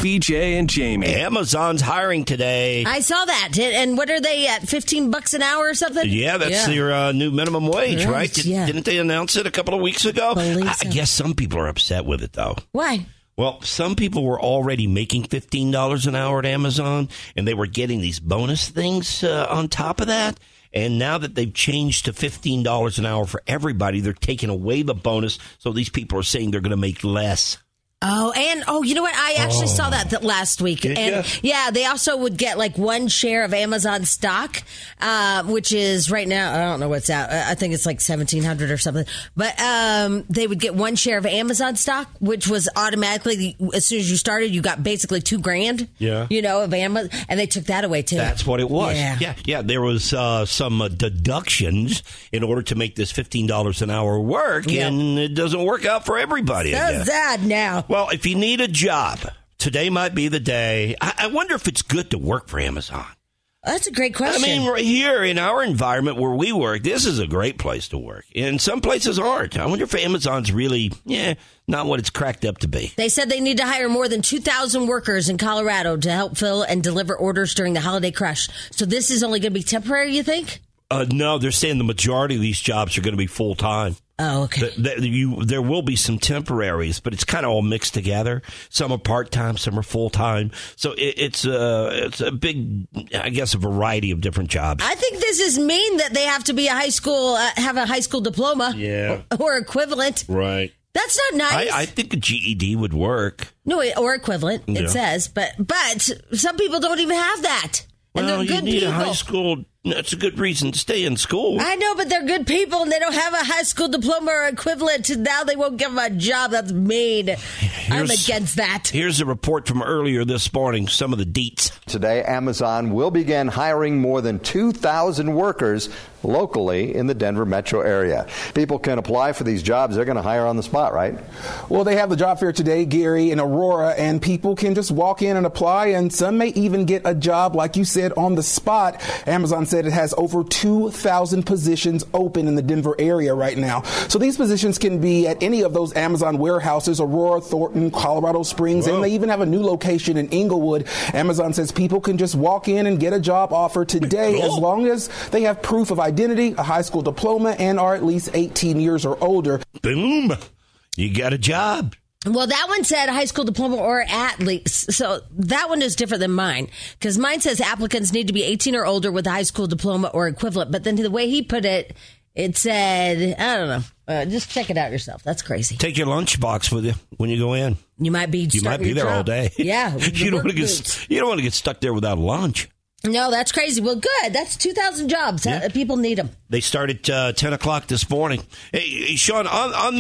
BJ and Jamie. Amazon's hiring today. I saw that. And what are they at, $15 an hour or something? Yeah, that's their new minimum wage, right? Didn't they announce it a couple of weeks ago? I guess some people are upset with it, though. Why? Well, some people were already making $15 an hour at Amazon, and they were getting these bonus things on top of that. And now that they've changed to $15 an hour for everybody, they're taking away the bonus. So these people are saying they're going to make less. You know what? I actually saw that last week. They also would get like one share of Amazon stock, which is right now, I don't know what's out. I think it's like 1,700 or something. But they would get one share of Amazon stock, which was automatically, as soon as you started, you got basically $2,000. Yeah. Of Amazon, and they took that away too. That's what it was. Yeah. There was some deductions in order to make this $15 an hour work, and it doesn't work out for everybody. So sad now. Well, if you need a job, today might be the day. I wonder if it's good to work for Amazon. That's a great question. I mean, right here in our environment where we work, this is a great place to work. And some places aren't. I wonder if Amazon's really, not what it's cracked up to be. They said they need to hire more than 2,000 workers in Colorado to help fill and deliver orders during the holiday crush. So this is only going to be temporary, you think? No, they're saying the majority of these jobs are going to be full-time. Oh, okay. There will be some temporaries, but it's kind of all mixed together. Some are part-time, some are full-time. So it's a big, I guess, a variety of different jobs. I think this is mean that they have to be have a high school diploma or equivalent. Right. That's not nice. I think a GED would work. No, or equivalent, it says. But some people don't even have that. And well, they're good you need people. a high school. That's a good reason to stay in school. I know, but they're good people, and they don't have a high school diploma or equivalent. Now they won't give them a job. That's mean. I'm against that. Here's a report from earlier this morning, some of the deets. Today, Amazon will begin hiring more than 2,000 workers locally in the Denver metro area. People can apply for these jobs. They're going to hire on the spot, right? Well, they have the job fair today, Gary, in Aurora, and people can just walk in and apply, and some may even get a job, like you said, on the spot. Amazon said it has over 2,000 positions open in the Denver area right now. So these positions can be at any of those Amazon warehouses, Aurora, Thornton, Colorado Springs, and they even have a new location in Inglewood. Amazon says people can just walk in and get a job offer today as long as they have proof of identity, a high school diploma, and are at least 18 years or older. Boom. You got a job. Well, that one said high school diploma or at least. So that one is different than mine, because mine says applicants need to be 18 or older with a high school diploma or equivalent. But then the way he put it, it said, I don't know. Just check it out yourself. That's crazy. Take your lunchbox with you when you go in. You might be there all day. Yeah. You don't want to get stuck there without lunch. No, that's crazy. Well, good. That's 2,000 jobs. Yeah. People need them. They start at 10 o'clock this morning. Hey, Sean, on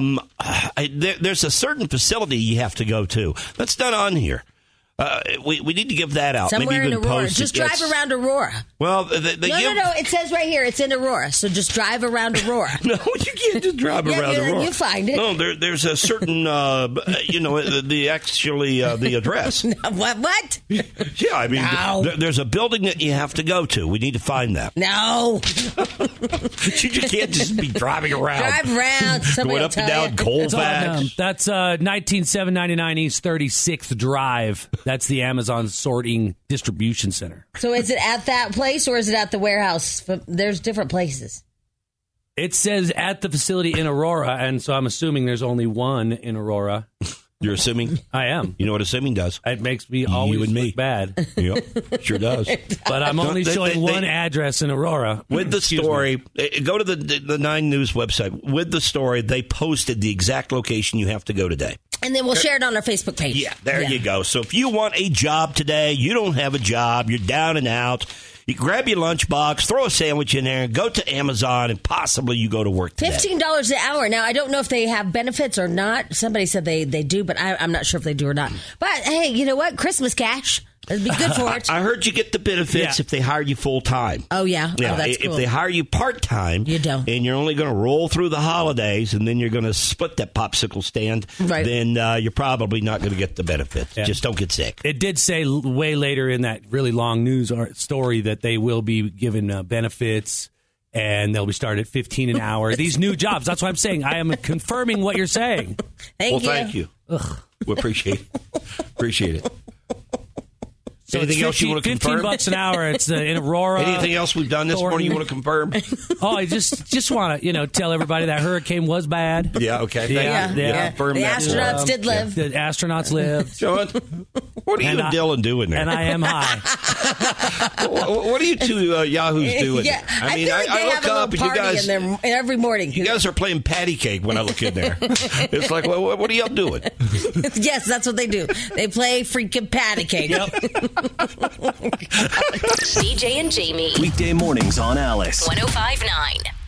the there's a certain facility you have to go to. That's not on here. We need to give that out. Somewhere maybe in Aurora. Just drive around Aurora. Well, No. It says right here it's in Aurora. So just drive around Aurora. No, you can't just drive around Aurora. You find it. No, there's a certain, the address. What? Yeah, I mean, there's a building that you have to go to. We need to find that. No. You just can't just be driving around. Drive around. Going up and down Colfax. That's 19799 East 36th Drive. That's the Amazon sorting distribution center. So is it at that place or is it at the warehouse? There's different places. It says at the facility in Aurora, and so I'm assuming there's only one in Aurora. You're assuming? I am. You know what assuming does? It makes me always look bad. Yep, sure does. But I'm only showing one address in Aurora. With the story, go to the 9 News website. With the story, they posted the exact location you have to go today. And then we'll share it on our Facebook page. Yeah, there you go. So if you want a job today, you don't have a job, you're down and out, you grab your lunchbox, throw a sandwich in there, go to Amazon, and possibly you go to work today. $15 an hour. Now, I don't know if they have benefits or not. Somebody said they do, but I'm not sure if they do or not. But, hey, you know what? Christmas cash. That'd be good for it. I heard you get the benefits if they hire you full-time. Oh, yeah? Yeah. Oh, that's cool. If they hire you part-time, you don't. And you're only going to roll through the holidays, and then you're going to split that popsicle stand, then you're probably not going to get the benefits. Yeah. Just don't get sick. It did say way later in that really long news story that they will be given benefits, and they'll be starting at $15 an hour. These new jobs. That's what I'm saying. I am confirming what you're saying. Thank you. Thank you. Ugh. We appreciate it. Appreciate it. So anything else you want to confirm? $15 an hour. It's in Aurora. Anything else we've done this morning you want to confirm? Oh, I just want to tell everybody that hurricane was bad. Yeah. Okay. Yeah. The Astronauts did live. The astronauts lived. John, what are you and Dylan doing there? And I am high. What are you two yahoos doing? Yeah, I mean, feel like they have look a up little and you party guys in there every morning. You guys are playing patty cake when I look in there. It's like, what are y'all doing? Yes, that's what they do. They play freaking patty cake. BJ and Jamie. Weekday mornings on Alice. 105.9.